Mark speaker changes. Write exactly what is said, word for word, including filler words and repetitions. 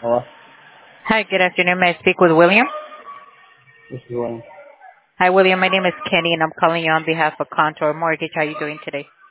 Speaker 1: Hello,
Speaker 2: Hi, good afternoon. May I speak with William?
Speaker 1: this is William.
Speaker 2: Hi, William. My name is Kenny, and I'm calling you on behalf of Contour Mortgage. How are you doing today?